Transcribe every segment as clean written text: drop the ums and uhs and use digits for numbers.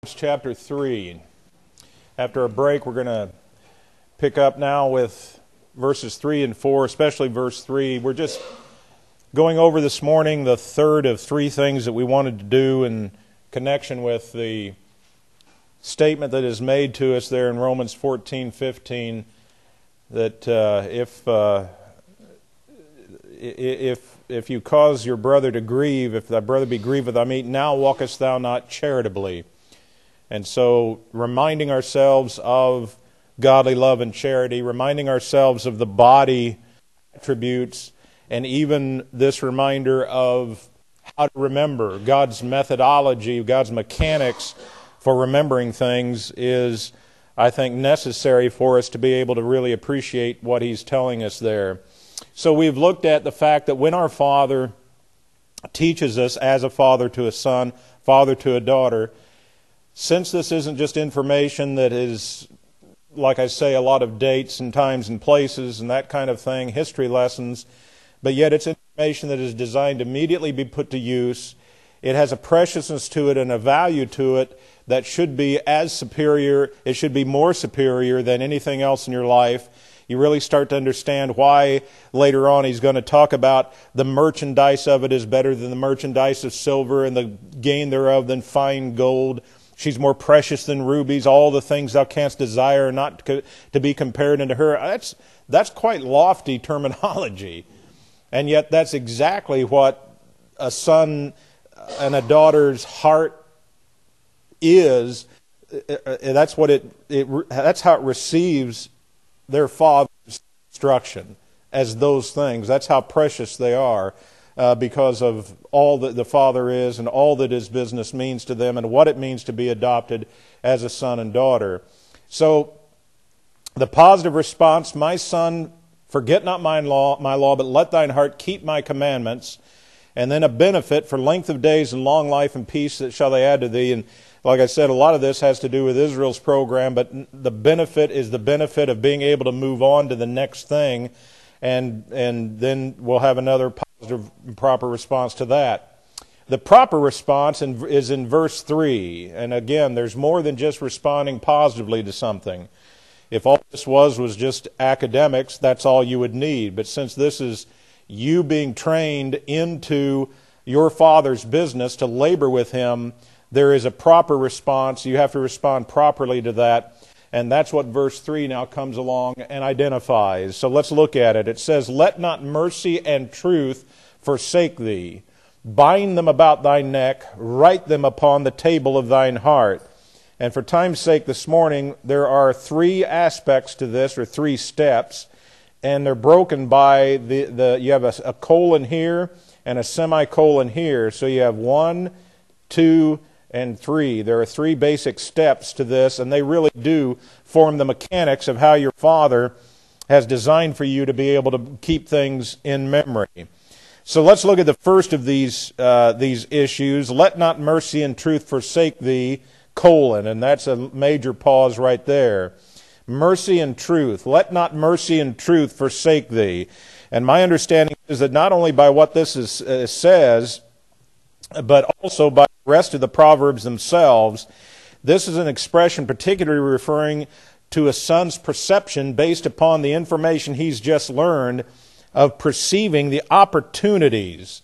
Chapter 3. After a break, we're going to pick up now with verses 3 and 4, especially verse 3. We're just going over this morning the third of three things that we wanted to do in connection with the statement that is made to us there in Romans 14:15, that if you cause your brother to grieve, if thy brother be grieved with thy meat, now walkest thou not charitably. And so reminding ourselves of godly love and charity, reminding ourselves of the body attributes, and even this reminder of how to remember God's methodology, God's mechanics for remembering things is, I think, necessary for us to be able to really appreciate what He's telling us there. So we've looked at the fact that when our Father teaches us as a father to a son, father to a daughter, since this isn't just information that is, like I say, a lot of dates and times and places and that kind of thing, history lessons, but yet it's information that is designed to immediately be put to use. It has a preciousness to it and a value to it that should be as superior, it should be more superior than anything else in your life. You really start to understand why later on he's going to talk about the merchandise of it is better than the merchandise of silver, and the gain thereof than fine gold. She's more precious than rubies. All the things thou canst desire are not to be compared unto her. That's quite lofty terminology. And yet that's exactly what a son and a daughter's heart is. That's how it receives their father's instruction as those things. That's how precious they are. Because of all that the Father is and all that His business means to them and what it means to be adopted as a son and daughter. So, the positive response, my son, forget not my law, but let thine heart keep my commandments. And then a benefit for length of days and long life and peace that shall they add to thee. And like I said, a lot of this has to do with Israel's program, but the benefit is the benefit of being able to move on to the next thing. And then we'll have another positive and proper response to that. The proper response is in verse 3. And again, there's more than just responding positively to something. If all this was just academics, that's all you would need. But since this is you being trained into your Father's business to labor with Him, there is a proper response. You have to respond properly to that. And that's what verse 3 now comes along and identifies. So let's look at it. It says, let not mercy and truth forsake thee. Bind them about thy neck. Write them upon the table of thine heart. And for time's sake this morning, there are three aspects to this, or three steps. And they're broken by you have a colon here and a semicolon here. So you have 1, 2, and 3. There are three basic steps to this, and they really do form the mechanics of how your Father has designed for you to be able to keep things in memory. So let's look at the first of these issues. Let not mercy and truth forsake thee, colon, and that's a major pause right there. Mercy and truth. Let not mercy and truth forsake thee. And my understanding is that not only by what this says, but also by the rest of the Proverbs themselves, this is an expression particularly referring to a son's perception based upon the information he's just learned of perceiving the opportunities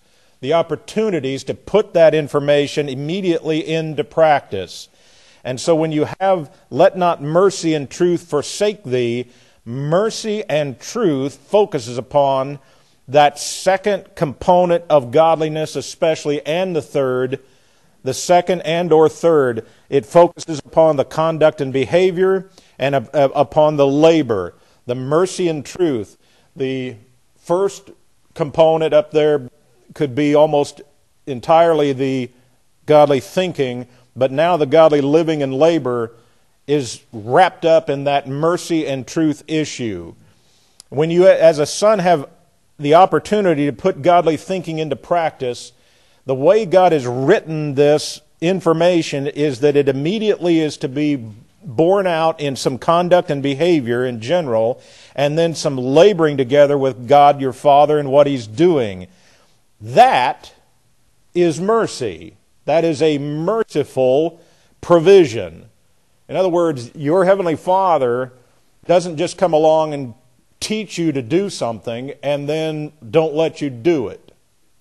to put that information immediately into practice. And so when you have, let not mercy and truth forsake thee, mercy and truth focuses upon that second component of godliness especially, and the second and or third. It focuses upon the conduct and behavior and upon the labor, the mercy and truth. The first component up there could be almost entirely the godly thinking, but now the godly living and labor is wrapped up in that mercy and truth issue. When you as a son have the opportunity to put godly thinking into practice, the way God has written this information is that it immediately is to be borne out in some conduct and behavior in general, and then some laboring together with God your Father and what He's doing. That is mercy. That is a merciful provision. In other words, your Heavenly Father doesn't just come along and teach you to do something and then don't let you do it.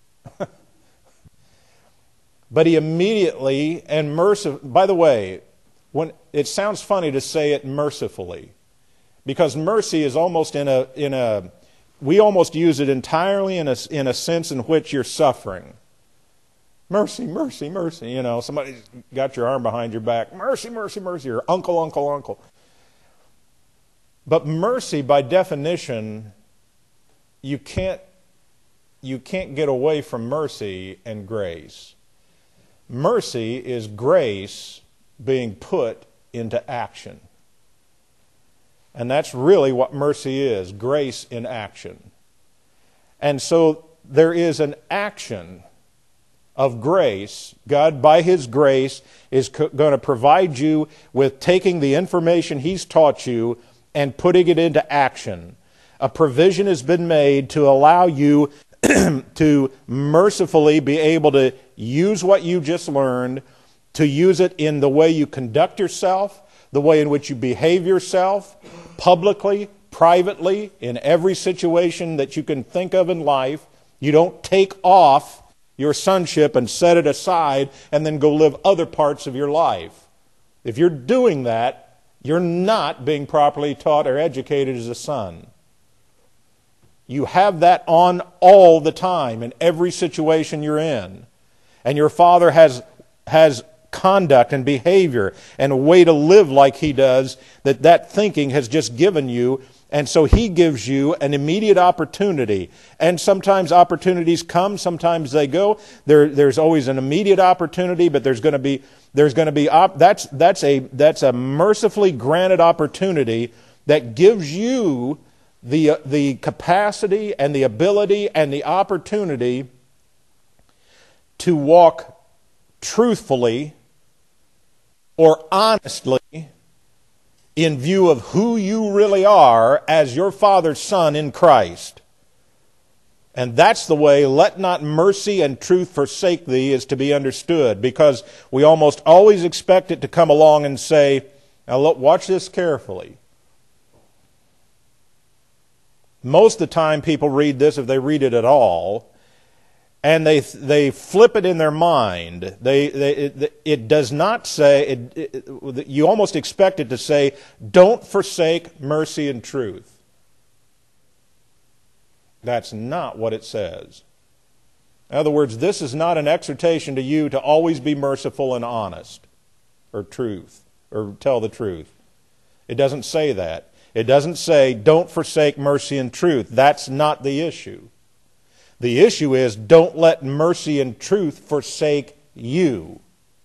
But He immediately and mercifully, by the way, when it sounds funny to say it mercifully, because mercy is almost we almost use it entirely in a sense in which you're suffering. Mercy, mercy, mercy. You know, somebody's got your arm behind your back. Mercy, mercy, mercy. Or uncle, uncle, uncle. But mercy, by definition, you can't get away from mercy and grace. Mercy is grace being put into action. And that's really what mercy is, grace in action. And so there is an action of grace. God, by His grace, is going to provide you with taking the information He's taught you and putting it into action. A provision has been made to allow you to mercifully be able to use what you just learned, to use it in the way you conduct yourself, the way in which you behave yourself, publicly, privately, in every situation that you can think of in life. You don't take off your sonship and set it aside and then go live other parts of your life. If you're doing that, you're not being properly taught or educated as a son. You have that on all the time in every situation you're in. And your Father has conduct and behavior and a way to live like He does that thinking has just given you. And so He gives you an immediate opportunity. And sometimes opportunities come, sometimes they go. There's always an immediate opportunity, but that's a mercifully granted opportunity that gives you the capacity and the ability and the opportunity to walk truthfully or honestly in view of who you really are as your Father's Son in Christ. And that's the way "let not mercy and truth forsake thee" is to be understood, because we almost always expect it to come along and say, now look, watch this carefully. Most of the time people read this, if they read it at all, and they flip it in their mind. It does not say, you almost expect it to say, don't forsake mercy and truth. That's not what it says. In other words, this is not an exhortation to you to always be merciful and honest, or truth, or tell the truth. It doesn't say that. It doesn't say, don't forsake mercy and truth. That's not the issue. The issue is, don't let mercy and truth forsake you.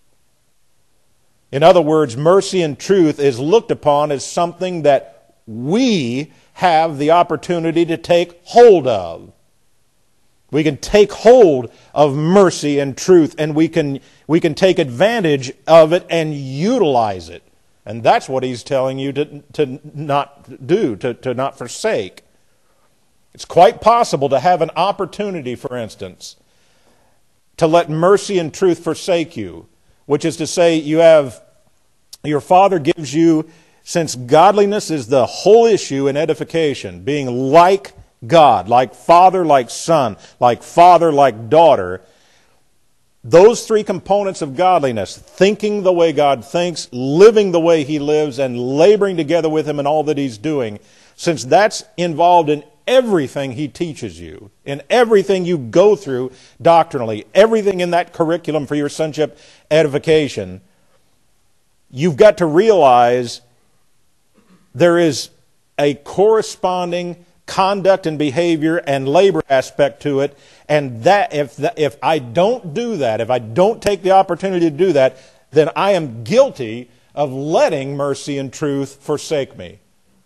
In other words, mercy and truth is looked upon as something that we have the opportunity to take hold of. We can take hold of mercy and truth, and we can take advantage of it and utilize it. And that's what He's telling you to not do, to not forsake. It's quite possible to have an opportunity, for instance, to let mercy and truth forsake you, which is to say, your Father gives you, since godliness is the whole issue in edification, being like God, like Father, like Son, like Father, like daughter, those three components of godliness, thinking the way God thinks, living the way He lives, and laboring together with Him in all that He's doing, since that's involved in everything He teaches you, in everything you go through doctrinally, everything in that curriculum for your sonship edification, you've got to realize there is a corresponding conduct and behavior and labor aspect to it, and that if I don't do that, if I don't take the opportunity to do that, then I am guilty of letting mercy and truth forsake me.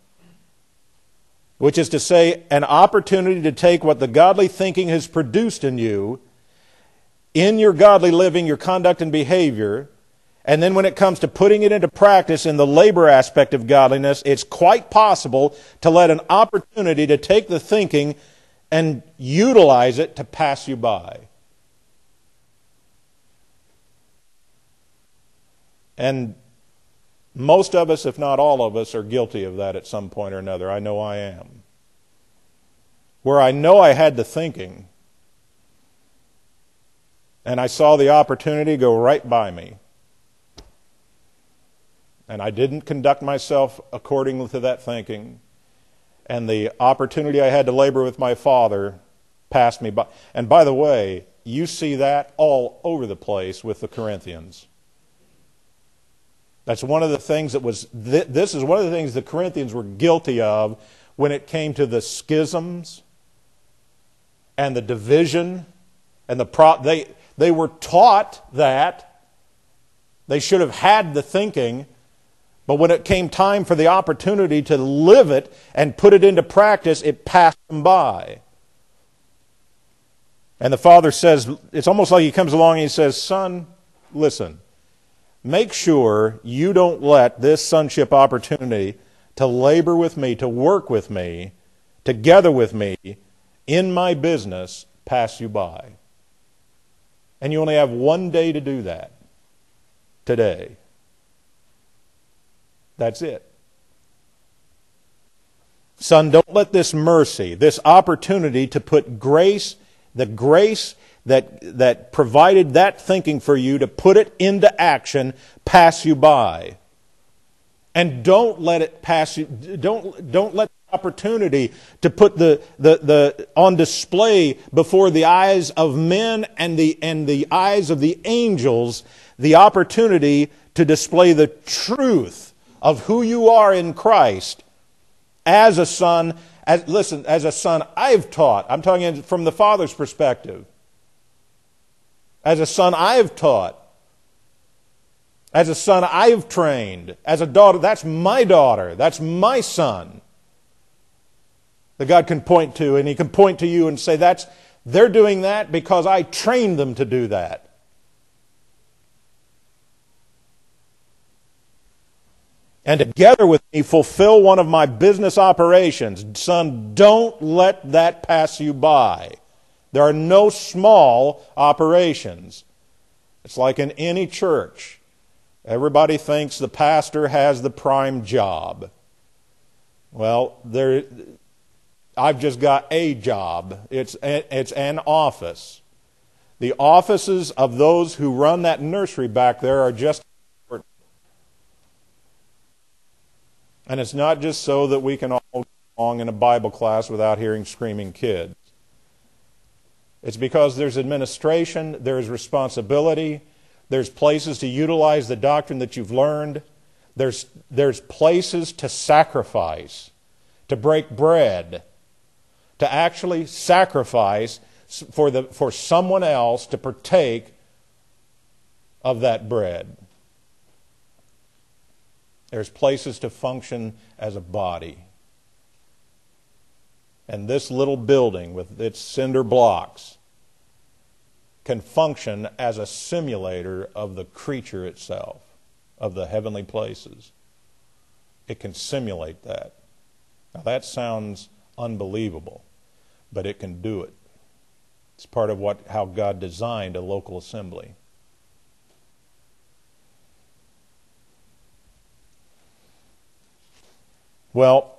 Which is to say, an opportunity to take what the godly thinking has produced in you, in your godly living, your conduct and behavior, and then when it comes to putting it into practice in the labor aspect of godliness, it's quite possible to let an opportunity to take the thinking and utilize it to pass you by. And most of us, if not all of us, are guilty of that at some point or another. I know I am. Where I know I had the thinking, and I saw the opportunity go right by me, and I didn't conduct myself according to that thinking, and the opportunity I had to labor with my Father passed me by. And by the way, you see that all over the place with the Corinthians. That's one of the things that was, this is one of the things the Corinthians were guilty of when it came to the schisms and the division and they were taught that. They should have had the thinking, but when it came time for the opportunity to live it and put it into practice, it passed them by. And the Father says, it's almost like He comes along and He says, son, listen, make sure you don't let this sonship opportunity to labor with me, to work with me, together with me, in my business, pass you by. And you only have one day to do that. Today. That's it. Son, don't let this mercy, this opportunity to put grace, the grace that provided that thinking for you, to put it into action, pass you by. And don't let it pass you. Don't let the opportunity to put the on display before the eyes of men and the eyes of the angels, the opportunity to display the truth of who you are in Christ as a son. As a son I've taught. I'm talking from the Father's perspective. As a son I've taught. As a son I've trained. As a daughter, that's my daughter. That's my son. That God can point to, and He can point to you and say, they're doing that because I trained them to do that. And together with me fulfill one of my business operations. Son, don't let that pass you by. There are no small operations. It's like in any church. Everybody thinks the pastor has the prime job. Well, I've just got a job. It's an office. The offices of those who run that nursery back there are just important. And it's not just so that we can all go along in a Bible class without hearing screaming kids. It's because there's administration, there's responsibility, there's places to utilize the doctrine that you've learned, there's places to sacrifice, to break bread, to actually sacrifice for someone else to partake of that bread. There's places to function as a body. And this little building with its cinder blocks can function as a simulator of the creature itself, of the heavenly places. It can simulate that. Now that sounds unbelievable, but it can do it. It's part of how God designed a local assembly. Well,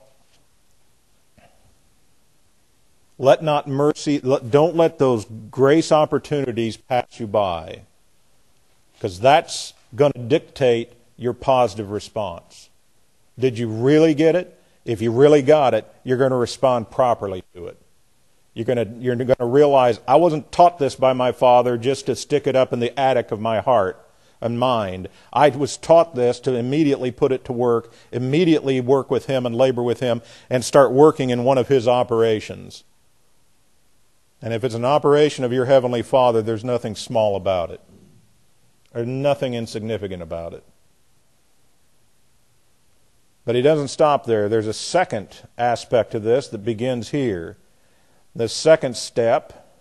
don't let those grace opportunities pass you by, because that's going to dictate your positive response. Did you really get it? If you really got it, you're going to respond properly to it. You're going to realize, I wasn't taught this by my Father just to stick it up in the attic of my heart and mind. I was taught this to immediately put it to work, immediately work with Him and labor with Him, and start working in one of His operations. And if it's an operation of your Heavenly Father, there's nothing small about it. There's nothing insignificant about it. But He doesn't stop there. There's a second aspect of this that begins here. The second step,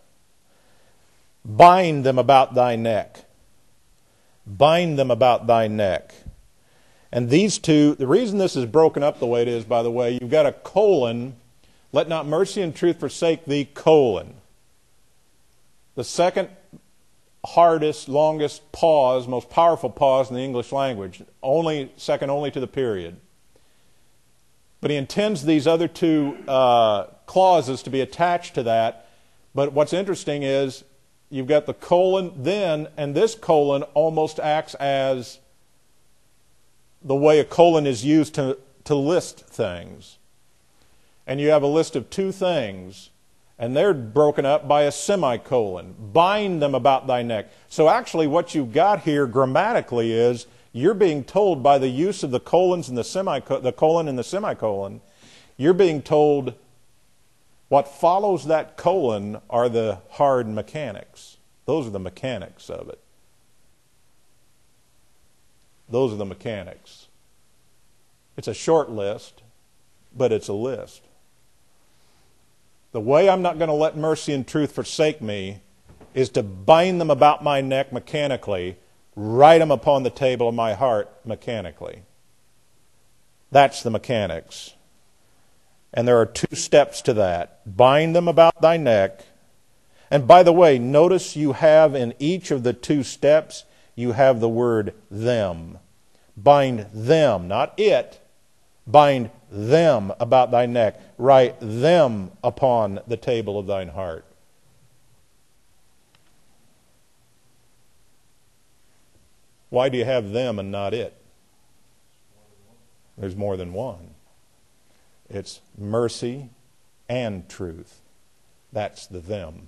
bind them about thy neck. Bind them about thy neck. And these two, the reason this is broken up the way it is, by the way, you've got a colon, let not mercy and truth forsake thee, colon. The second hardest, longest pause, most powerful pause in the English language, second only to the period. But he intends these other two clauses to be attached to that. But what's interesting is you've got the colon then, and this colon almost acts as the way a colon is used to list things. And you have a list of two things, and they're broken up by a semicolon. Bind them about thy neck. So actually what you've got here grammatically is you're being told by the use of the colons and the colon and the semicolon, you're being told what follows that colon are the hard mechanics. Those are the mechanics of it. Those are the mechanics. It's a short list, but it's a list. The way I'm not going to let mercy and truth forsake me is to bind them about my neck mechanically, write them upon the table of my heart mechanically. That's the mechanics. And there are two steps to that. Bind them about thy neck. And by the way, notice you have in each of the two steps, you have the word them. Bind them, not it. Bind them about thy neck. Write them upon the table of thine heart. Why do you have them and not it? There's more than one. It's mercy and truth. That's the them.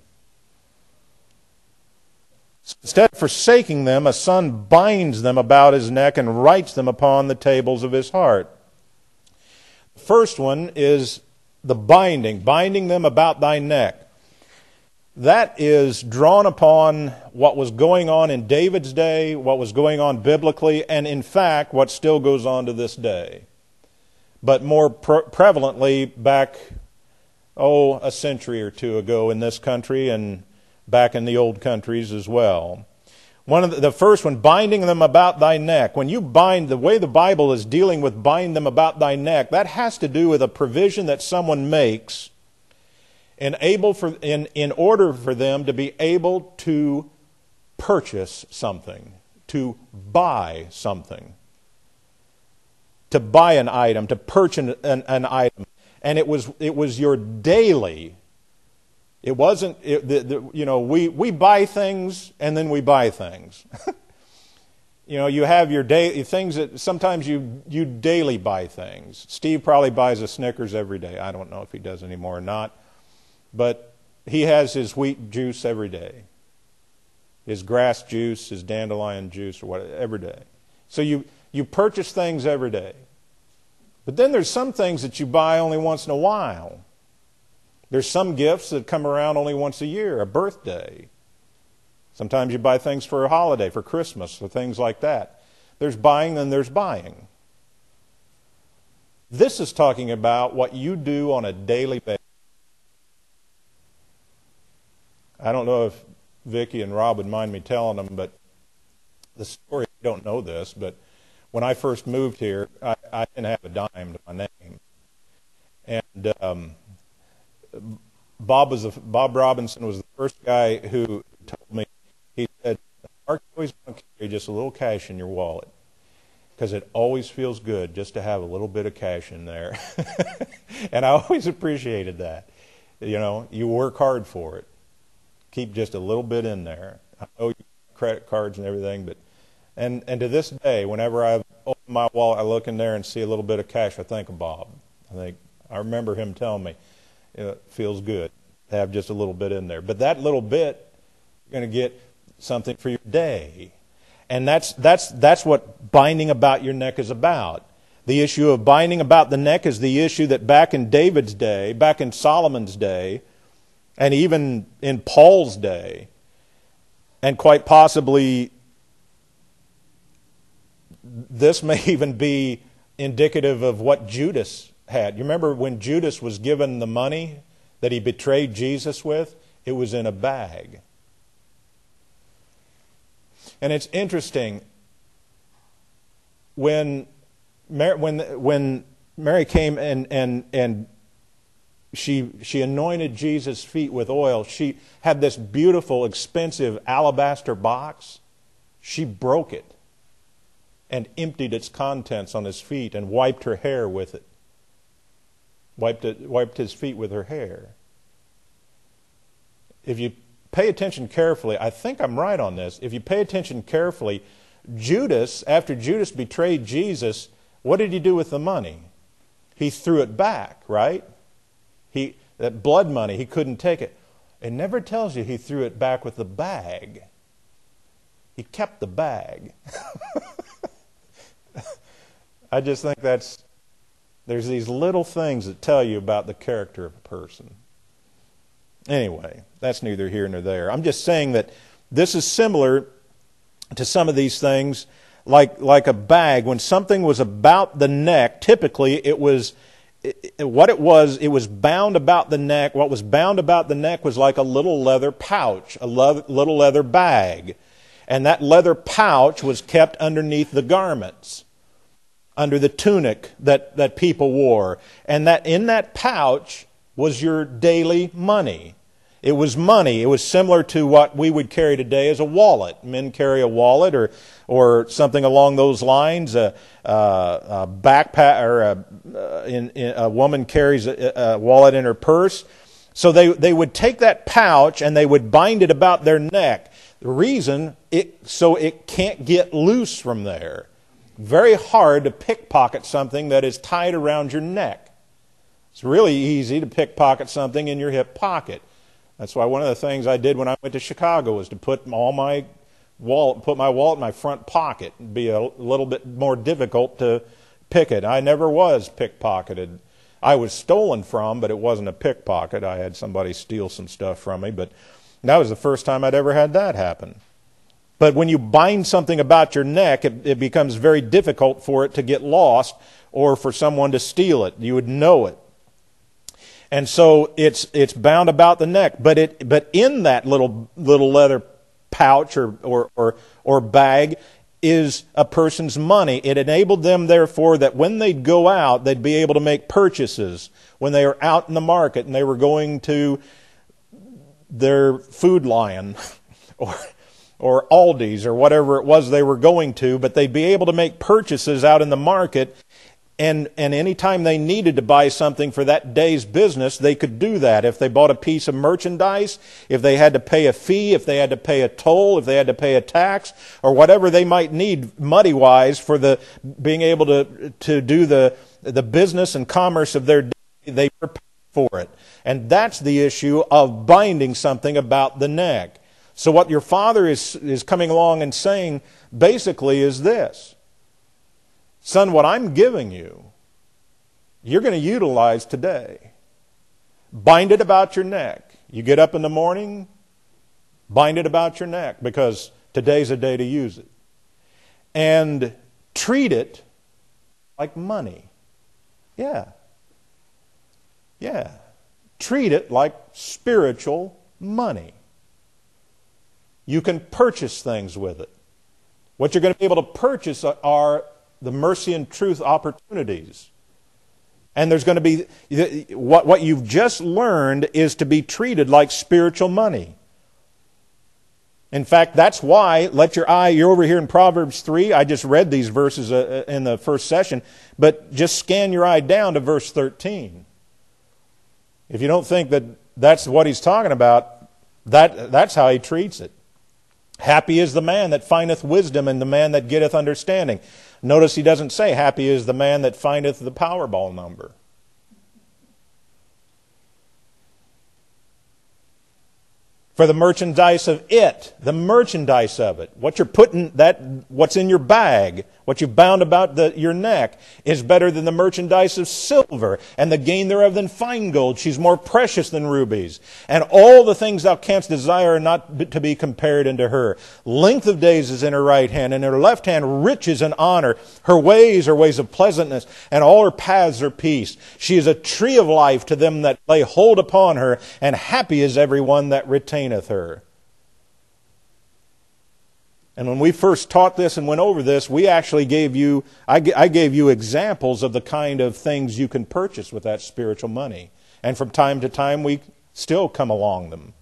Instead of forsaking them, a son binds them about his neck and writes them upon the tables of his heart. The first one is the binding them about thy neck. That is drawn upon what was going on in David's day, what was going on biblically, and in fact, what still goes on to this day. But more prevalently back, a century or two ago in this country and back in the old countries as well. The first one, binding them about thy neck. When you bind, the way the Bible is dealing with bind them about thy neck, that has to do with a provision that someone makes in order for them to be able to purchase something, to buy something, to buy an item, to purchase an item. And it was your daily. It wasn't, we buy things and then we buy things. You have your daily things that sometimes you daily buy things. Steve probably buys a Snickers every day. I don't know if he does anymore or not. But he has his wheat juice every day. His grass juice, his dandelion juice, or whatever, every day. So you purchase things every day. But then there's some things that you buy only once in a while. There's some gifts that come around only once a year, a birthday. Sometimes you buy things for a holiday, for Christmas, or things like that. There's buying and there's buying. This is talking about what you do on a daily basis. I don't know if Vicki and Rob would mind me telling them, but the story, I don't know this, but when I first moved here, I didn't have a dime to my name. And Bob Robinson was the first guy who told me, he said, Mark, you always want to carry just a little cash in your wallet because it always feels good just to have a little bit of cash in there. And I always appreciated that. You work hard for it. Keep just a little bit in there. I know you have credit cards and everything, but and to this day, whenever I open my wallet, I look in there and see a little bit of cash, I think of Bob. I remember him telling me, it feels good to have just a little bit in there. But that little bit, you're going to get something for your day. And that's what binding about your neck is about. The issue of binding about the neck is the issue that back in David's day, back in Solomon's day, and even in Paul's day, and quite possibly this may even be indicative of what Judas had. You remember when Judas was given the money that he betrayed Jesus with? It was in a bag. And it's interesting, when Mary came and she anointed Jesus' feet with oil. She had this beautiful, expensive alabaster box. She broke it and emptied its contents on his feet and wiped her hair with it. Wiped his feet with her hair. If you pay attention carefully, I think I'm right on this. If you pay attention carefully, Judas, after Judas betrayed Jesus, what did he do with the money? He threw it back, right? That blood money, he couldn't take it. It never tells you he threw it back with the bag. He kept the bag. I just think there's these little things that tell you about the character of a person. Anyway, that's neither here nor there. I'm just saying that this is similar to some of these things, like a bag. When something was about the neck, typically it was bound about the neck. What was bound about the neck was like a little leather pouch, a little leather bag. And that leather pouch was kept underneath the garments, under the tunic that people wore. And that in that pouch was your daily money. It was money. It was similar to what we would carry today as a wallet. Men carry a wallet or something along those lines. A backpack, or a woman carries a wallet in her purse. So they would take that pouch and they would bind it about their neck. The reason, so it can't get loose from there. Very hard to pickpocket something that is tied around your neck. It's really easy to pickpocket something in your hip pocket. That's why one of the things I did when I went to Chicago was to put my wallet in my front pocket. It'd be a little bit more difficult to pick it. I never was pickpocketed. I was stolen from, but it wasn't a pickpocket. I had somebody steal some stuff from me, but that was the first time I'd ever had that happen. But when you bind something about your neck, it becomes very difficult for it to get lost or for someone to steal it. You would know it. And so it's bound about the neck, but in that little leather pouch or bag is a person's money. It enabled them, therefore, that when they'd go out, they'd be able to make purchases. When they were out in the market and they were going to their Food Lion or Aldi's or whatever it was they were going to, but they'd be able to make purchases out in the market. And any time they needed to buy something for that day's business, they could do that. If they bought a piece of merchandise, if they had to pay a fee, if they had to pay a toll, if they had to pay a tax, or whatever they might need money-wise for being able to do the business and commerce of their day, they were paid for it. And that's the issue of binding something about the neck. So what your Father is coming along and saying basically is this. Son, what I'm giving you, you're going to utilize today. Bind it about your neck. You get up in the morning, bind it about your neck because today's a day to use it. And treat it like money. Yeah. Treat it like spiritual money. You can purchase things with it. What you're going to be able to purchase are the mercy and truth opportunities. And there's going to be, what you've just learned is to be treated like spiritual money. In fact, that's why, you're over here in Proverbs 3. I just read these verses in the first session, but just scan your eye down to verse 13. If you don't think that that's what he's talking about, that's how he treats it. Happy is the man that findeth wisdom and the man that getteth understanding. Notice he doesn't say, happy is the man that findeth the Powerball number. For the merchandise of it, the merchandise of it, what you're putting, what's in your bag, what you've bound about your neck, is better than the merchandise of silver, and the gain thereof than fine gold. She's more precious than rubies. And all the things thou canst desire are not to be compared unto her. Length of days is in her right hand, and in her left hand riches and honor. Her ways are ways of pleasantness, and all her paths are peace. She is a tree of life to them that lay hold upon her, and happy is every one that retaineth her. And when we first taught this and went over this, we actually I gave you examples of the kind of things you can purchase with that spiritual money. And from time to time, we still come along them.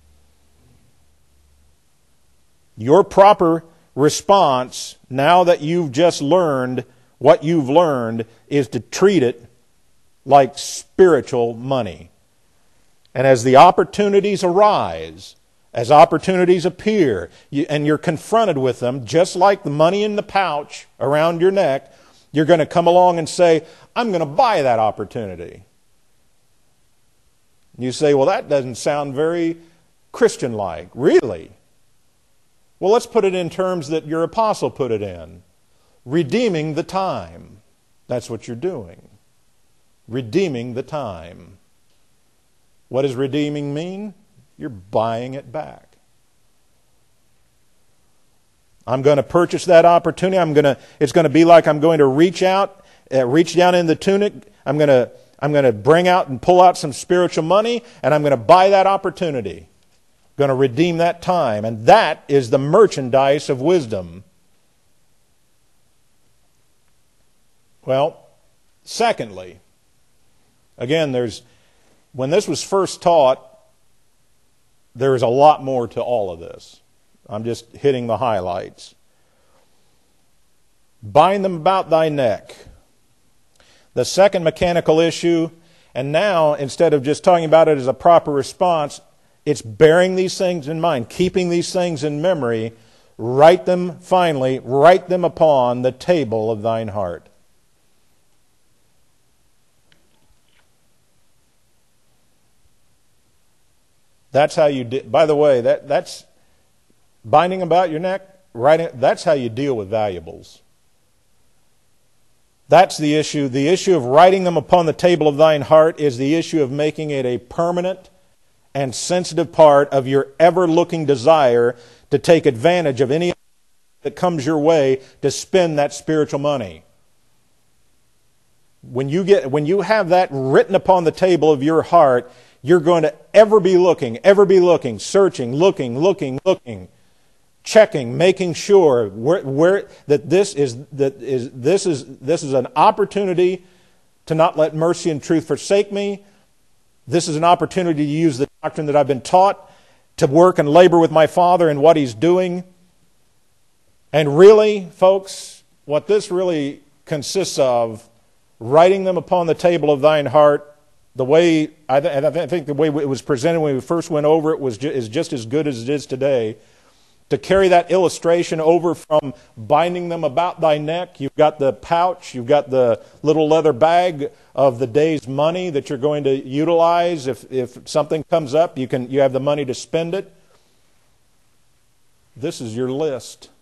Your proper response, now that you've just learned what you've learned, is to treat it like spiritual money. And as the opportunities arise, as opportunities appear, and you're confronted with them, just like the money in the pouch around your neck, you're going to come along and say, I'm going to buy that opportunity. You say, well, that doesn't sound very Christian-like. Really? Well, let's put it in terms that your apostle put it in. Redeeming the time. That's what you're doing. Redeeming the time. What does redeeming mean? You're buying it back. I'm going to purchase that opportunity. It's going to be like I'm going to reach down in the tunic. I'm going to bring out and pull out some spiritual money, and I'm going to buy that opportunity. I'm going to redeem that time. And that is the merchandise of wisdom. Well, secondly, again, when this was first taught, there is a lot more to all of this. I'm just hitting the highlights. Bind them about thy neck. The second mechanical issue, and now instead of just talking about it as a proper response, it's bearing these things in mind, keeping these things in memory. Write them upon the table of thine heart. That's how you by the way, that's binding about your neck, that's how you deal with valuables. That's the issue. The issue of writing them upon the table of thine heart is the issue of making it a permanent and sensitive part of your ever-looking desire to take advantage of any that comes your way to spend that spiritual money. When you have that written upon the table of your heart, you're going to ever be looking, searching, looking, checking, making sure that this is an opportunity to not let mercy and truth forsake me. This is an opportunity to use the doctrine that I've been taught to work and labor with my Father in what He's doing. And really, folks, what this really consists of, writing them upon the table of thine heart, the way I think the way it was presented when we first went over it is just as good as it is today. To carry that illustration over from binding them about thy neck, you've got the pouch, you've got the little leather bag of the day's money that you're going to utilize. If something comes up, you have the money to spend it. This is your list.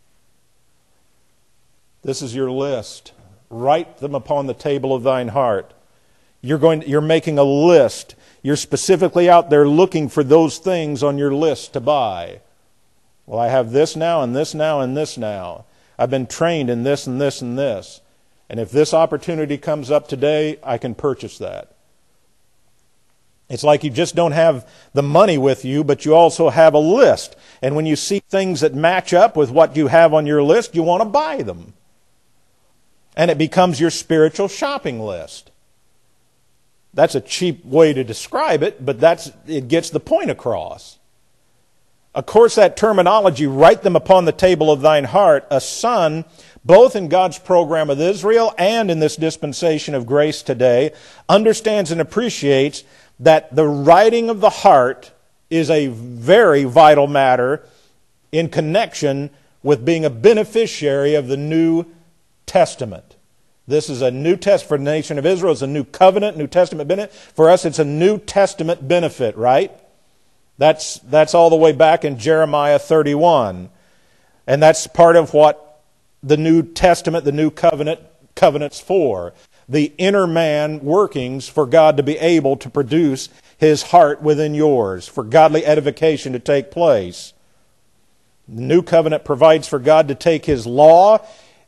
This is your list. Write them upon the table of thine heart. You're making a list. You're specifically out there looking for those things on your list to buy. Well, I have this now, and this now, and this now. I've been trained in this, and this, and this. And if this opportunity comes up today, I can purchase that. It's like you just don't have the money with you, but you also have a list. And when you see things that match up with what you have on your list, you want to buy them. And it becomes your spiritual shopping list. That's a cheap way to describe it, but it gets the point across. Of course, that terminology, write them upon the table of thine heart, a son, both in God's program of Israel and in this dispensation of grace today, understands and appreciates that the writing of the heart is a very vital matter in connection with being a beneficiary of the New Testament. This is a New Testament for the nation of Israel. It's a new covenant, New Testament benefit. For us, it's a New Testament benefit, right? That's all the way back in Jeremiah 31. And that's part of what the New Testament, the New covenant's for. The inner man workings for God to be able to produce His heart within yours, for godly edification to take place. The New Covenant provides for God to take His law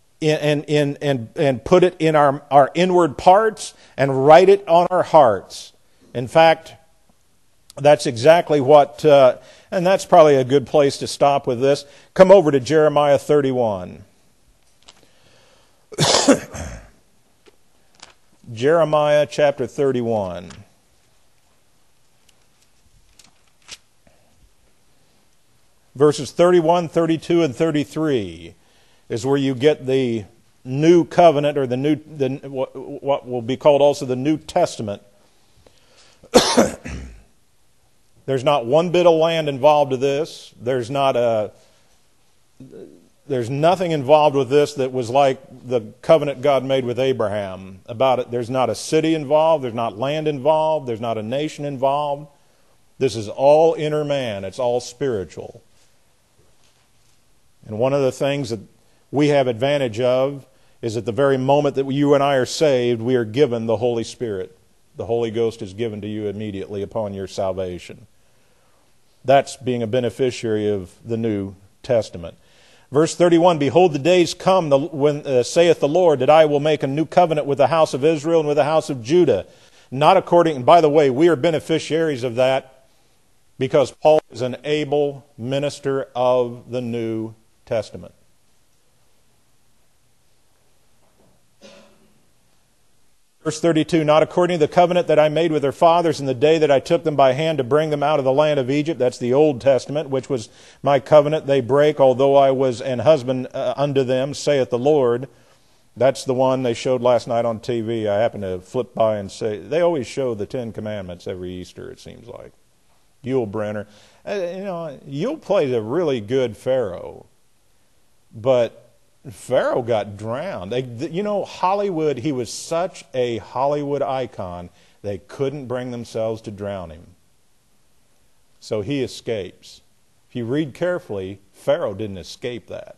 and put it in our inward parts and write it on our hearts. In fact, that's exactly what, and that's probably a good place to stop with this. Come over to Jeremiah 31. Jeremiah chapter 31. verses 31, 32, and 33 is where you get the new covenant, or what will be called also the New Testament. There's not one bit of land involved with this. There's nothing involved with this that was like the covenant God made with Abraham about it. There's not a city involved. There's not land involved. There's not a nation involved. This is all inner man. It's all spiritual. And one of the things that we have advantage of is at the very moment that you and I are saved, we are given the Holy Spirit. The Holy Ghost is given to you immediately upon your salvation. That's being a beneficiary of the New Testament. Verse 31, behold, the days come, when saith the Lord, that I will make a new covenant with the house of Israel and with the house of Judah. Not according, and by the way, we are beneficiaries of that because Paul is an able minister of the New Testament. Verse 32, not according to the covenant that I made with their fathers in the day that I took them by hand to bring them out of the land of Egypt. That's the Old Testament, which was my covenant they break, although I was an husband unto them, saith the Lord. That's the one they showed last night on TV. I happened to flip by and say, they always show the Ten Commandments every Easter, it seems like. Yul Brynner. Yul plays a really good Pharaoh, but Pharaoh got drowned. Hollywood, he was such a Hollywood icon, they couldn't bring themselves to drown him. So he escapes. If you read carefully, Pharaoh didn't escape that.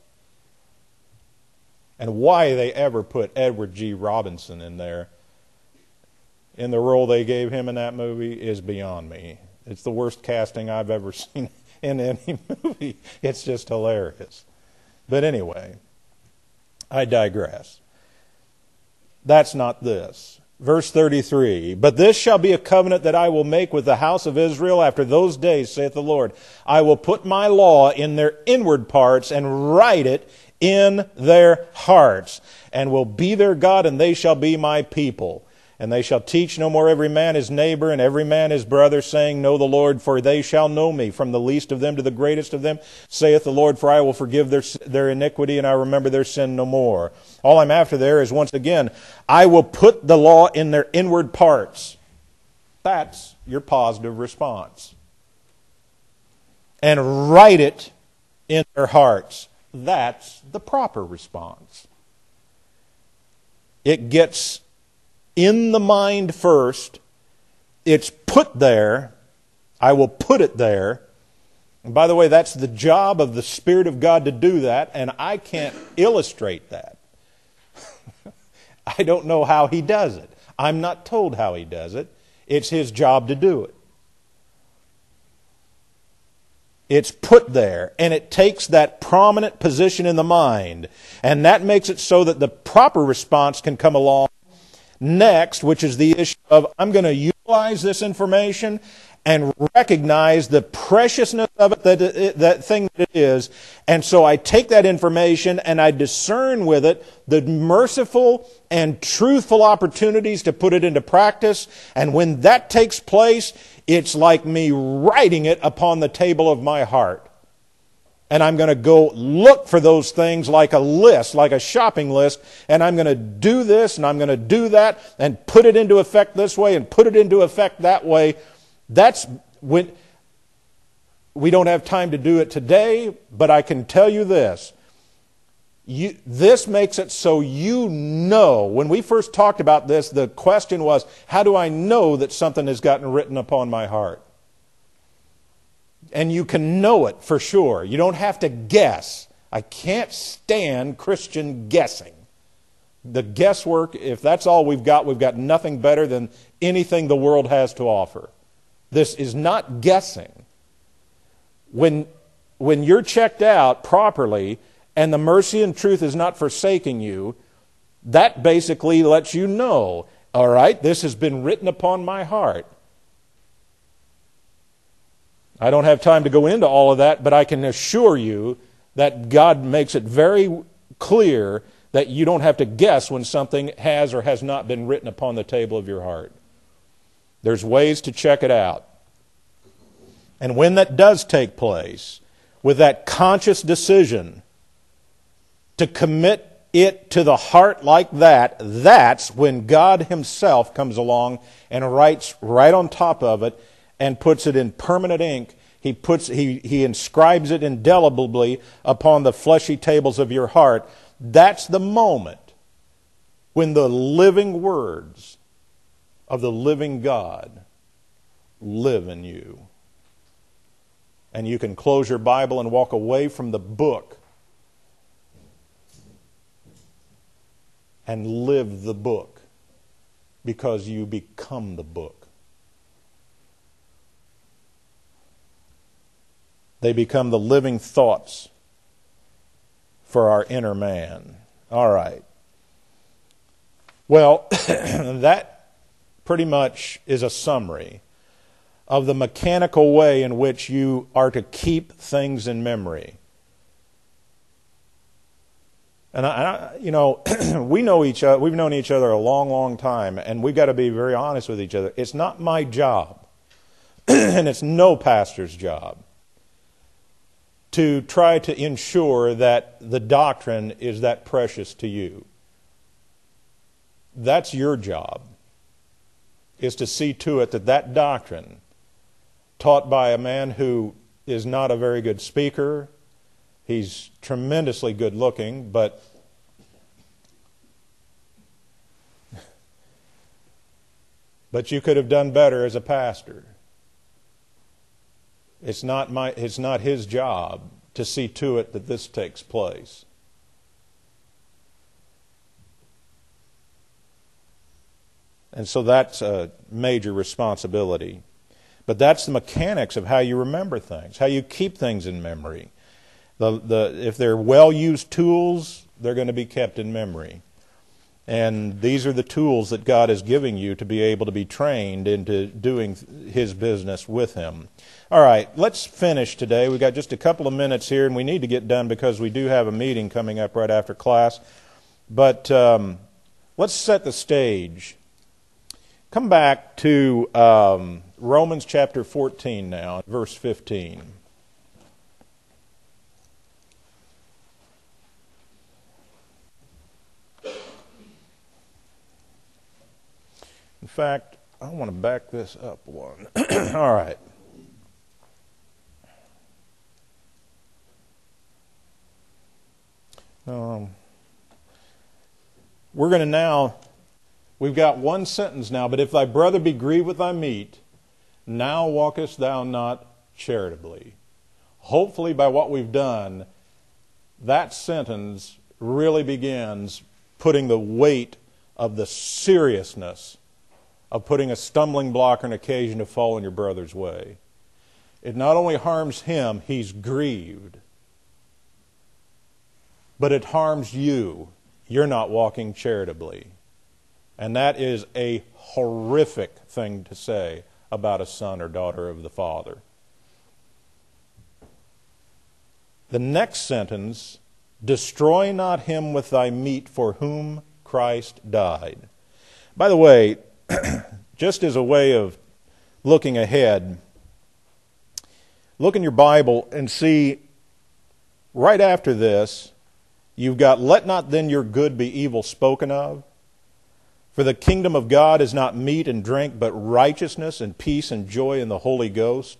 And why they ever put Edward G. Robinson in there, in the role they gave him in that movie, is beyond me. It's the worst casting I've ever seen in any movie. It's just hilarious. But anyway, I digress. That's not this. Verse 33, but this shall be a covenant that I will make with the house of Israel after those days, saith the Lord. I will put my law in their inward parts and write it in their hearts, and will be their God, and they shall be my people. And they shall teach no more every man his neighbor and every man his brother, saying, Know the Lord, for they shall know me, from the least of them to the greatest of them, saith the Lord, for I will forgive their iniquity, and I remember their sin no more. All I'm after there is, once again, I will put the law in their inward parts. That's your positive response. And write it in their hearts. That's the proper response. It gets in the mind first. It's put there. I will put it there. And by the way, that's the job of the Spirit of God to do that, and I can't illustrate that. I don't know how He does it. I'm not told how He does it. It's His job to do it. It's put there, and it takes that prominent position in the mind, and that makes it so that the proper response can come along next, which is the issue of, I'm going to utilize this information and recognize the preciousness of it, that thing that it is. And so I take that information and I discern with it the merciful and truthful opportunities to put it into practice. And when that takes place, it's like me writing it upon the table of my heart. And I'm going to go look for those things like a list, like a shopping list, and I'm going to do this and I'm going to do that and put it into effect this way and put it into effect that way. That's when we don't have time to do it today, but I can tell you this. This makes it so you know. When we first talked about this, the question was, how do I know that something has gotten written upon my heart? And you can know it for sure. You don't have to guess. I can't stand Christian guessing. The guesswork, if that's all we've got nothing better than anything the world has to offer. This is not guessing. When you're checked out properly and the mercy and truth is not forsaking you, that basically lets you know, all right, this has been written upon my heart. I don't have time to go into all of that, but I can assure you that God makes it very clear that you don't have to guess when something has or has not been written upon the table of your heart. There's ways to check it out. And when that does take place, with that conscious decision to commit it to the heart like that, that's when God Himself comes along and writes right on top of it and puts it in permanent ink. He inscribes it indelibly upon the fleshy tables of your heart. That's the moment when the living words of the living God live in you. And you can close your Bible and walk away from the book and live the book, because you become the book. They become the living thoughts for our inner man. All right. Well, that pretty much is a summary of the mechanical way in which you are to keep things in memory. And we know each other. We've known each other a long, long time, and we've got to be very honest with each other. It's not my job, and it's no pastor's job, to try to ensure that the doctrine is that precious to you. That's your job, is to see to it that that doctrine, taught by a man who is not a very good speaker, he's tremendously good looking, but you could have done better as a pastor. It's not his job to see to it that this takes place. And so that's a major responsibility. But that's the mechanics of how you remember things, how you keep things in memory. If they're well-used tools, they're going to be kept in memory. And these are the tools that God is giving you to be able to be trained into doing His business with Him. All right, let's finish today. We've got just a couple of minutes here, and we need to get done because we do have a meeting coming up right after class. But let's set the stage. Come back to Romans chapter 14 now, verse 15. In fact, I want to back this up one. All right. We're going to now, we've got one sentence now, but if thy brother be grieved with thy meat, now walkest thou not charitably. Hopefully by what we've done, that sentence really begins putting the weight of the seriousness of putting a stumbling block or an occasion to fall in your brother's way. It not only harms him, he's grieved, but it harms you. You're not walking charitably. And that is a horrific thing to say about a son or daughter of the Father. The next sentence, destroy not him with thy meat for whom Christ died. By the way, just as a way of looking ahead, look in your Bible and see right after this, you've got, let not then your good be evil spoken of. For the kingdom of God is not meat and drink, but righteousness and peace and joy in the Holy Ghost.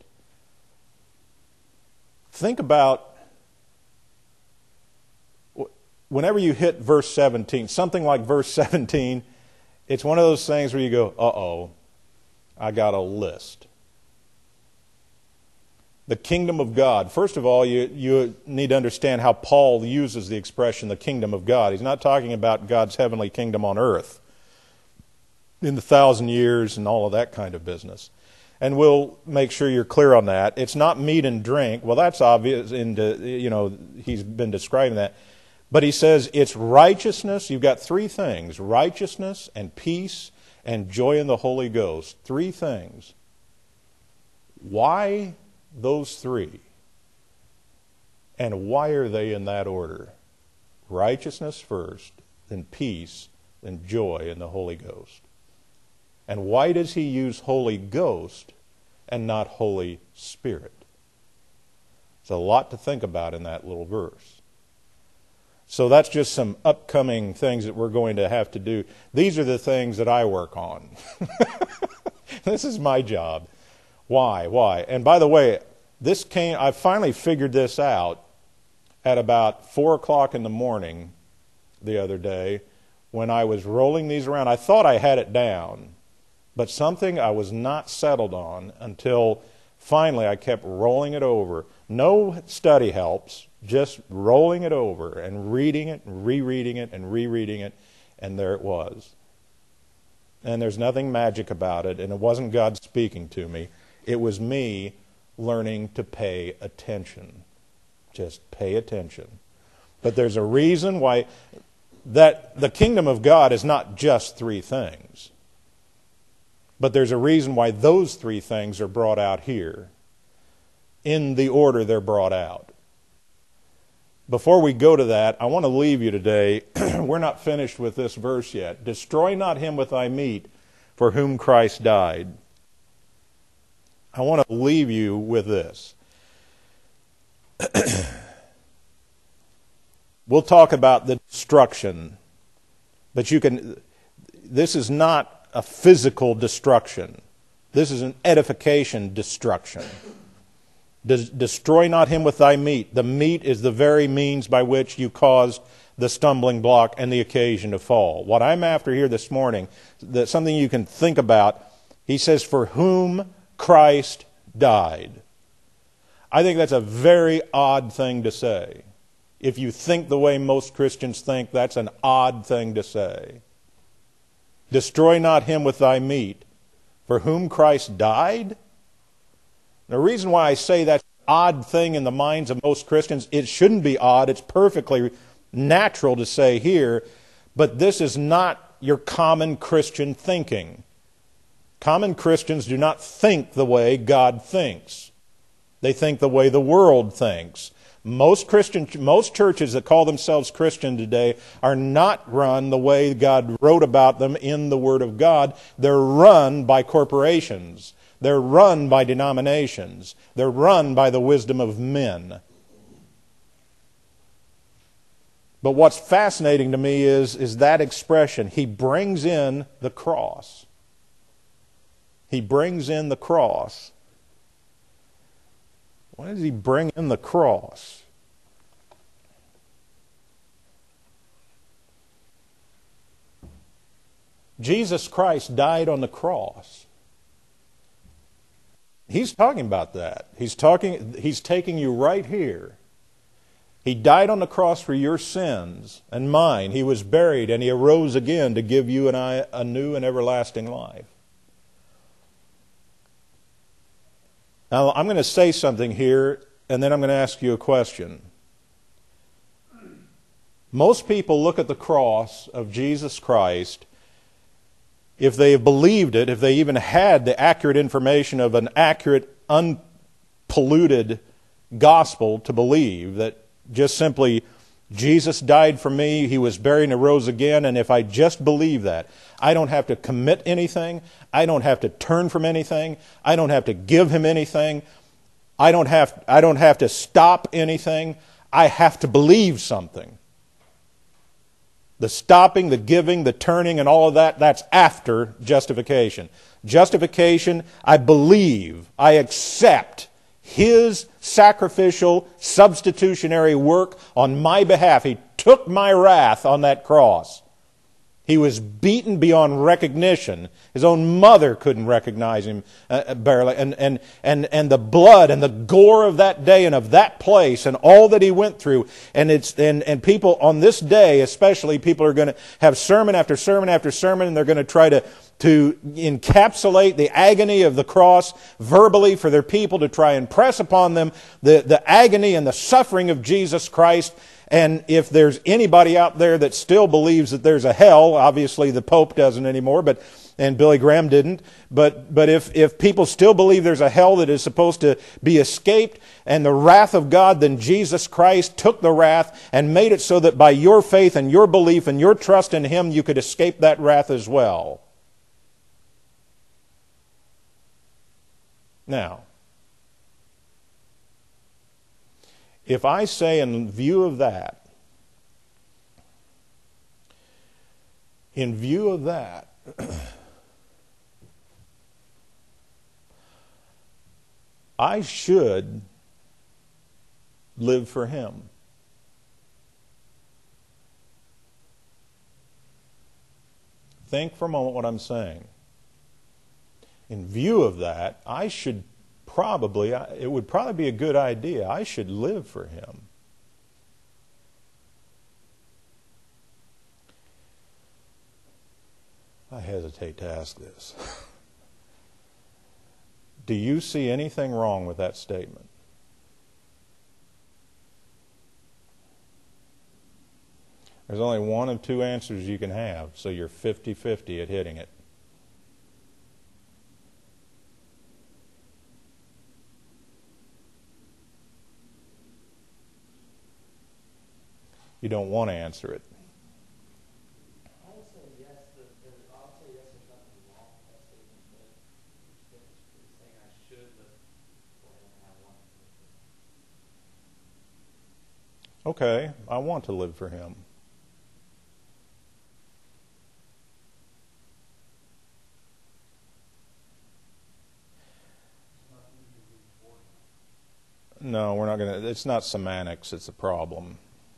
Think about, whenever you hit verse 17, something like verse 17, it's one of those things where you go, uh-oh, I got a list. The kingdom of God. First of all, you need to understand how Paul uses the expression, the kingdom of God. He's not talking about God's heavenly kingdom on earth in the 1,000 years and all of that kind of business. And we'll make sure you're clear on that. It's not meat and drink. Well, that's obvious. He's been describing that. But he says it's righteousness. You've got three things: righteousness and peace and joy in the Holy Ghost. Three things. Why those three? And why are they in that order? Righteousness first, then peace, then joy in the Holy Ghost. And why does he use Holy Ghost and not Holy Spirit? It's a lot to think about in that little verse. So that's just some upcoming things that we're going to have to do. These are the things that I work on. This is my job. Why? And by the way, I finally figured this out at about 4 o'clock in the morning the other day when I was rolling these around. I thought I had it down, but something I was not settled on until finally I kept rolling it over. No study helps, just rolling it over and reading it and rereading it and rereading it, and there it was. And there's nothing magic about it, and it wasn't God speaking to me. It was me learning to pay attention. Just pay attention. But there's a reason why that the kingdom of God is not just 3 things. But there's a reason why those 3 things are brought out here, in the order they're brought out. Before we go to that, I want to leave you today. We're not finished with this verse yet. Destroy not him with thy meat, for whom Christ died. I want to leave you with this. We'll talk about the destruction, but this is not a physical destruction. This is an edification destruction. Destroy not him with thy meat. The meat is the very means by which you caused the stumbling block and the occasion to fall. What I'm after here this morning, something you can think about, he says, for whom Christ died. I think that's a very odd thing to say. If you think the way most Christians think, that's an odd thing to say. Destroy not him with thy meat, for whom Christ died? The reason why I say that's an odd thing in the minds of most Christians, it shouldn't be odd, it's perfectly natural to say here, but this is not your common Christian thinking. Common Christians do not think the way God thinks. They think the way the world thinks. Most churches that call themselves Christian today are not run the way God wrote about them in the Word of God. They're run by corporations. They're run by denominations. They're run by the wisdom of men. But what's fascinating to me is that expression. He brings in the cross. He brings in the cross. Why does he bring in the cross? Jesus Christ died on the cross. He's talking about that. He's taking you right here. He died on the cross for your sins and mine. He was buried and he arose again to give you and I a new and everlasting life. Now, I'm going to say something here, and then I'm going to ask you a question. Most people look at the cross of Jesus Christ, if they have believed it, if they even had the accurate information of an accurate, unpolluted gospel to believe, that just simply, Jesus died for me, He was buried and arose again, and if I just believe that, I don't have to commit anything, I don't have to turn from anything, I don't have to give Him anything, I don't have to stop anything, I have to believe something. The stopping, the giving, the turning, and all of that, that's after justification. Justification, I believe, I accept His sacrificial, substitutionary work on my behalf. He took my wrath on that cross. He was beaten beyond recognition. His own mother couldn't recognize him barely. And the blood and the gore of that day and of that place and all that he went through. And people on this day especially, people are going to have sermon after sermon after sermon, and they're going to try to encapsulate the agony of the cross verbally for their people, to try and press upon them the agony and the suffering of Jesus Christ. And if there's anybody out there that still believes that there's a hell, obviously the Pope doesn't anymore, and Billy Graham didn't, but if people still believe there's a hell that is supposed to be escaped and the wrath of God, then Jesus Christ took the wrath and made it so that by your faith and your belief and your trust in Him, you could escape that wrath as well. Now, If I say in view of that, I should live for Him. Think for a moment what I'm saying. In view of that, it would probably be a good idea. I should live for Him. I hesitate to ask this. Do you see anything wrong with that statement? There's only one of two answers you can have, so you're 50-50 at hitting it. You don't want to answer it. I'll say yes, there's nothing wrong with that statement, but it's saying I should live for Him and I want to live for Him. Okay, I want to live for Him. No, we're not going to. It's not semantics, it's a problem.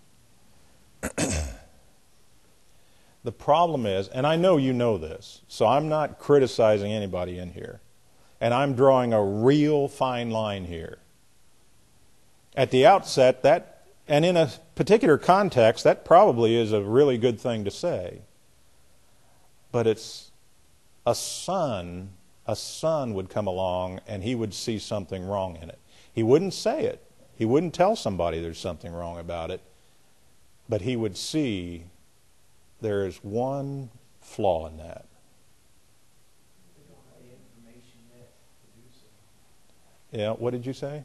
The problem is, and I know you know this, so I'm not criticizing anybody in here. And I'm drawing a real fine line here. At the outset, and in a particular context, that probably is a really good thing to say. But it's a son would come along and he would see something wrong in it. He wouldn't say it. He wouldn't tell somebody there's something wrong about it. But he would see there is one flaw in that. We don't have the information yet to do so. Yeah, what did you say?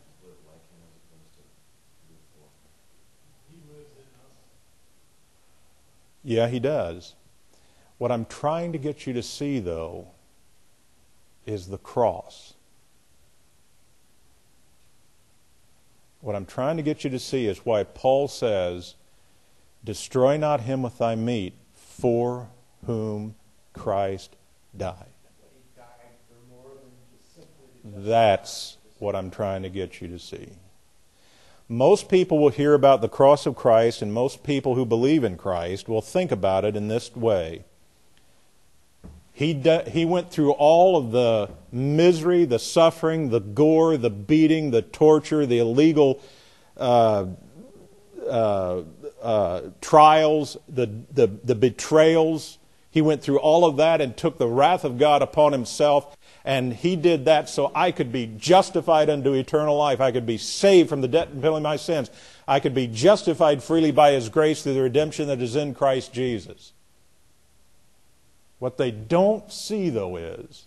He lives in us. Yeah, He does. What I'm trying to get you to see, though, is the cross. What I'm trying to get you to see is why Paul says, destroy not him with thy meat, for whom Christ died. But He died for more than just simply That's what I'm trying to get you to see. Most people will hear about the cross of Christ, and most people who believe in Christ will think about it in this way. He went through all of the misery, the suffering, the gore, the beating, the torture, the illegal trials, the betrayals. He went through all of that and took the wrath of God upon Himself. And He did that so I could be justified unto eternal life. I could be saved from the debt and penalty of my sins. I could be justified freely by His grace through the redemption that is in Christ Jesus. What they don't see, though, is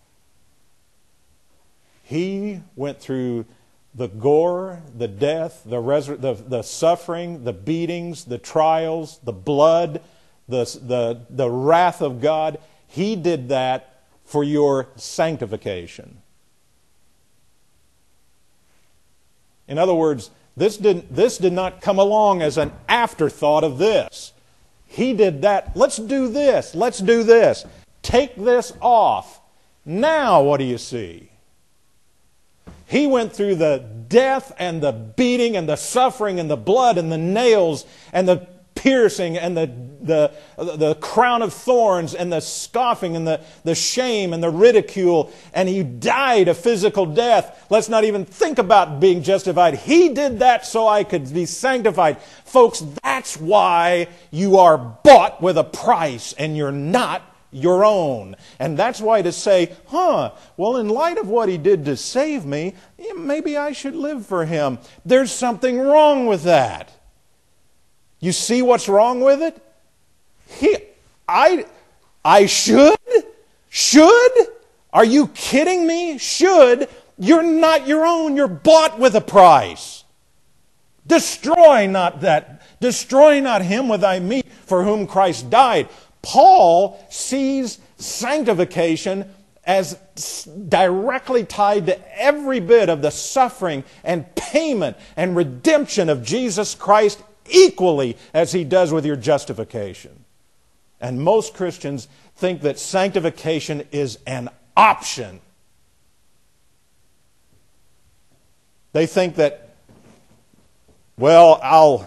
He went through the gore, the death, the suffering, the beatings, the trials, the blood, the wrath of God. He did that for your sanctification. In other words, this did not come along as an afterthought of this. He did that. Let's do this. Let's do this. Take this off. Now what do you see? He went through the death and the beating and the suffering and the blood and the nails and the piercing and the crown of thorns and the scoffing and the shame and the ridicule, and He died a physical death. Let's not even think about being justified. He did that so I could be sanctified. Folks, that's why you are bought with a price and you're not your own. And that's why to say, well, in light of what He did to save me, maybe I should live for Him. There's something wrong with that. You see what's wrong with it? I should? Should? Are you kidding me? Should? You're not your own. You're bought with a price. Destroy not him with thy meat for whom Christ died. Paul sees sanctification as directly tied to every bit of the suffering and payment and redemption of Jesus Christ equally as He does with your justification. And most Christians think that sanctification is an option. They think that, well,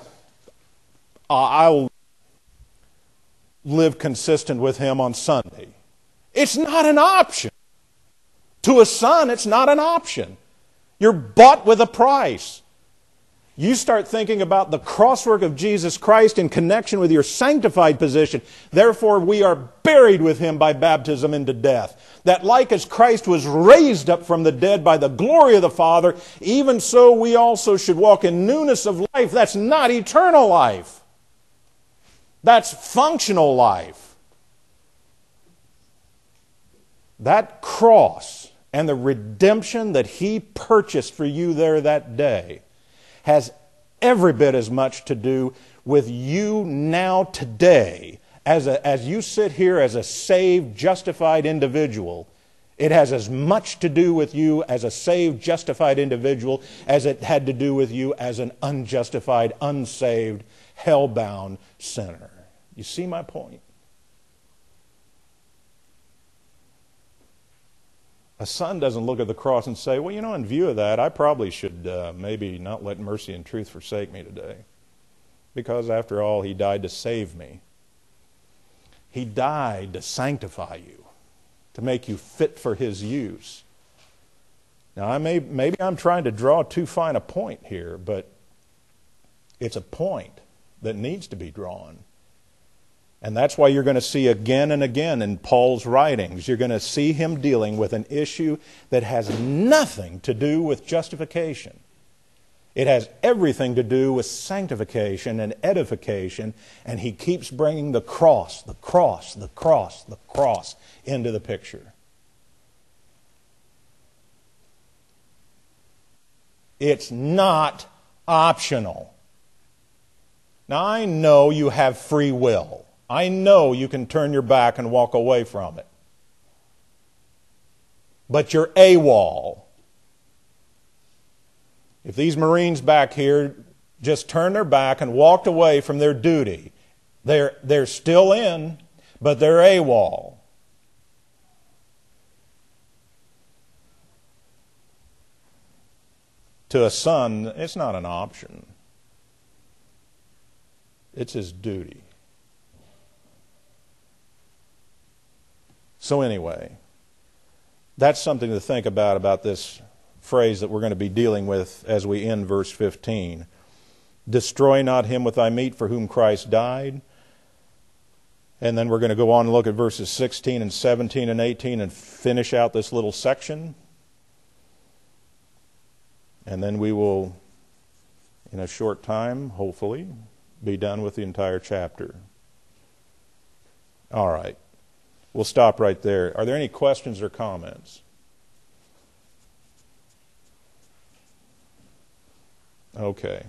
I'll live consistent with Him on Sunday. It's not an option. To a son, it's not an option. You're bought with a price. You start thinking about the crosswork of Jesus Christ in connection with your sanctified position. Therefore, we are buried with Him by baptism into death. That like as Christ was raised up from the dead by the glory of the Father, even so we also should walk in newness of life. That's not eternal life. That's functional life. That cross and the redemption that He purchased for you there that day has every bit as much to do with you now today as you sit here as a saved, justified individual. It has as much to do with you as a saved, justified individual as it had to do with you as an unjustified, unsaved, hell-bound sinner. You see my point? A son doesn't look at the cross and say, well, you know, in view of that, I probably should maybe not let mercy and truth forsake me today. Because after all, He died to save me. He died to sanctify you, to make you fit for His use. Now, maybe I'm trying to draw too fine a point here, but it's a point that needs to be drawn. And that's why you're going to see again and again in Paul's writings, you're going to see him dealing with an issue that has nothing to do with justification. It has everything to do with sanctification and edification, and he keeps bringing the cross, the cross, the cross, the cross into the picture. It's not optional. Now, I know you have free will. I know you can turn your back and walk away from it. But you're AWOL. If these Marines back here just turned their back and walked away from their duty, they're still in, but they're AWOL. To a son, it's not an option. It's his duty. So anyway, that's something to think about this phrase that we're going to be dealing with as we end verse 15. Destroy not him with thy meat for whom Christ died. And then we're going to go on and look at verses 16 and 17 and 18 and finish out this little section. And then we will, in a short time, hopefully, be done with the entire chapter. All right. We'll stop right there. Are there any questions or comments? Okay.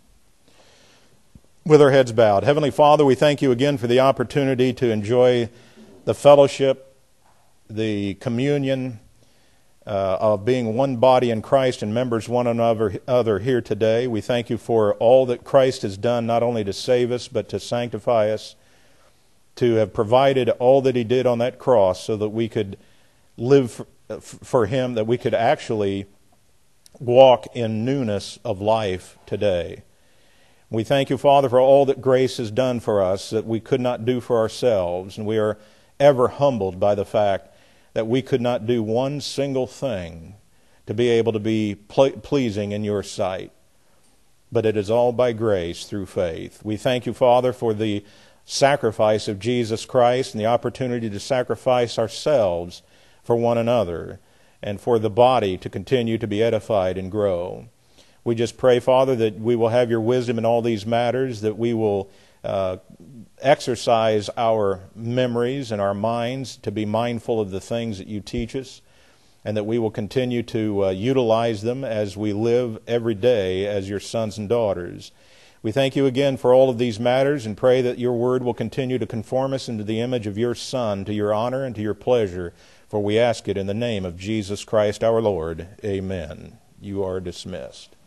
With our heads bowed. Heavenly Father, we thank you again for the opportunity to enjoy the fellowship, the communion of being one body in Christ and members one another here today. We thank you for all that Christ has done, not only to save us, but to sanctify us, to have provided all that He did on that cross so that we could live for Him, that we could actually walk in newness of life today. We thank you, Father, for all that grace has done for us that we could not do for ourselves, and we are ever humbled by the fact that we could not do one single thing to be able to be pleasing in your sight. But it is all by grace through faith. We thank you, Father, for the sacrifice of Jesus Christ and the opportunity to sacrifice ourselves for one another and for the body to continue to be edified and grow. We just pray, Father, that we will have your wisdom in all these matters, that we will exercise our memories and our minds to be mindful of the things that you teach us, and that we will continue to utilize them as we live every day as your sons and daughters. We thank you again for all of these matters and pray that your word will continue to conform us into the image of your Son, to your honor and to your pleasure. For we ask it in the name of Jesus Christ our Lord. Amen. You are dismissed.